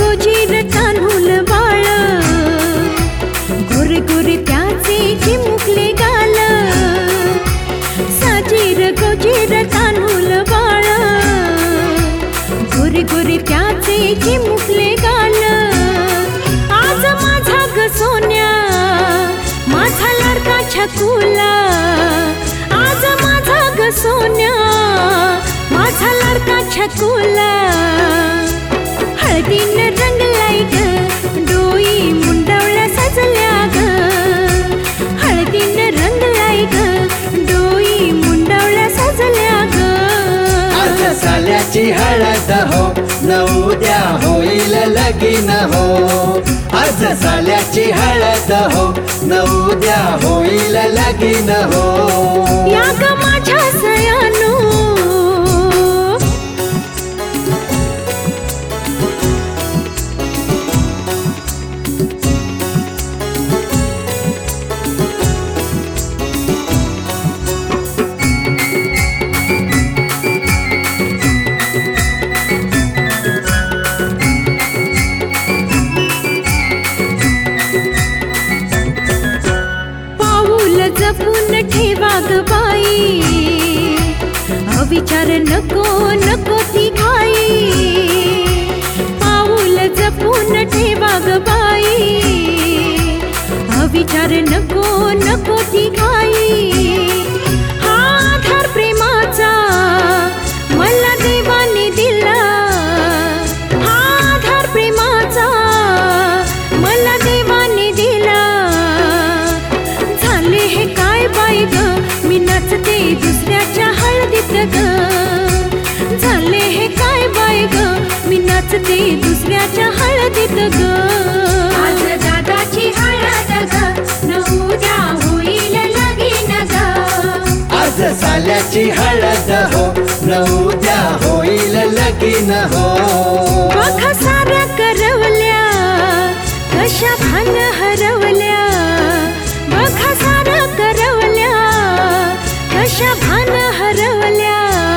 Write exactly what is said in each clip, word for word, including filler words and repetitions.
गोजीर कान्हुल बाळ, गोरे गोरे त्याचे चिमुकले गाल. साजीर गोजीर कान्हुल बाळ, गोरे गोरे त्याचे चिमुकले गाल. आज माझा ग सोन्या, माझा लाडका छकुला. आज माझा ग सोन्या, माझा लाडका छकुला. हळदीन रंगलाई ग, डोई मुंडवळ्या सजल्या ग. हळदीन रंगलाई ग, डोई मुंडवळ्या सजल्या ग. आज साल्याची हळद हो, न उद्या होईल लगीन हो. आज साल्याची हळद हो, न उद्या होईल लगीन हो. या ग माझ्या सयानो, जपून ठेवा ग बाई. अविचार नको नको ती घाई. पाऊल जपून ठेवा ग बाई. अविचार नको नको ती घाई. हा आधार प्रेमाचा मला देवाने दिला. हा आधार प्रेमाचा मला देवाने दिला. झाले हे काय बाई ग, मी नाचते दुसऱ्याच्या हळदीत ग. झाले हे काय बाई ग, मी नाचते दुसऱ्याच्या हळदीत ग. आज दादाची हळद ग, न उद्या होईल लगीन ग. आज साल्याची हळद हो, न उद्या होईल लगीन हो. बघा साऱ्या करवल्या, कशा भान हरवल्या. बघा साऱ्या करवल्या, कशा भान हरवल्या.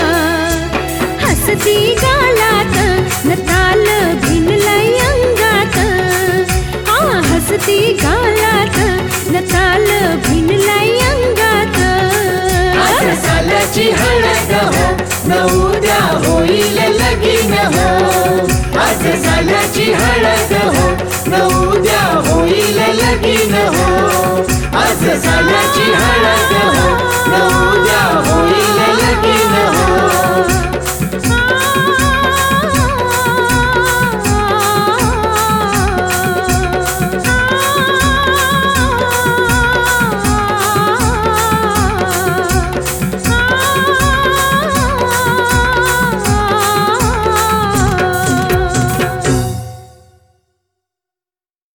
हसती गालात न ताल भिनलाई अंगात. आ हसती गालात न ताल भिनलाई अंगात. आज साल्याची हळद हो, न उद्या होईल लगीन हो. आज साल्याची हळद हो, न उद्या होईल लगीन हो. आज साल्याची हळद हो, न उद्या